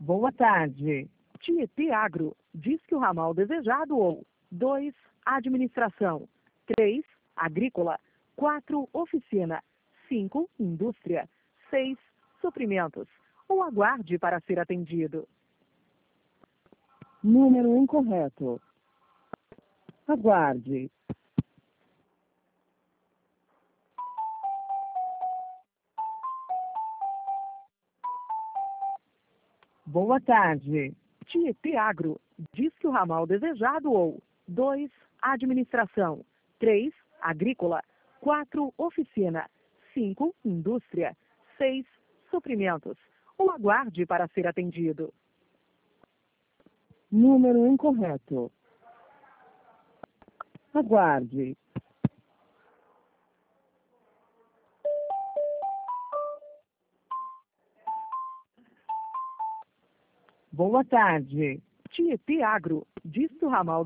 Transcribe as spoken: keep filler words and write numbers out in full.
Boa tarde. Tietê Agro, diz que o ramal desejado ou dois, administração, três, agrícola, quatro, oficina, cinco, indústria, seis, suprimentos, ou aguarde para ser atendido. Número incorreto. Aguarde. Boa tarde. Tietê Agro, diz que o ramal desejado ou dois, administração, três, agrícola, quatro, oficina, cinco, indústria, seis, suprimentos, ou aguarde para ser atendido. Número incorreto. Aguarde. Boa tarde. Tietê Agro, diz que o ramal